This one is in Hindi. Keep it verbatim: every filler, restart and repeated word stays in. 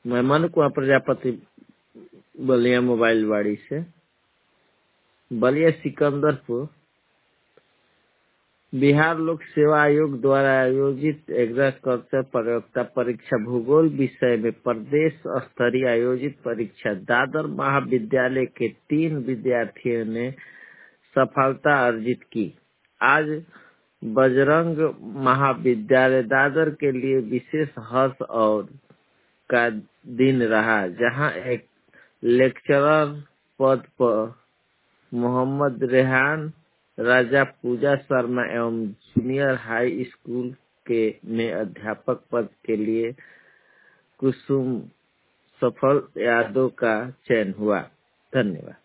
मैं मनु कुमार प्रजापति बलिया मोबाइल वाड़ी से बलिया सिकंदरपुर बिहार लोक सेवा आयोग द्वारा आयोजित एग्रीकल्चर प्रयोक्ता परीक्षा भूगोल विषय में प्रदेश स्तरीय आयोजित परीक्षा दादर महाविद्यालय के तीन विद्यार्थियों ने सफलता अर्जित की। आज बजरंग महाविद्यालय दादर के लिए विशेष हर्ष और का दिन रहा, जहां एक लेक्चरर पद पर मोहम्मद रेहान राजा पूजा शर्मा एवं जूनियर हाई स्कूल के में अध्यापक पद के लिए कुसुम सफल यादव का चयन हुआ। धन्यवाद।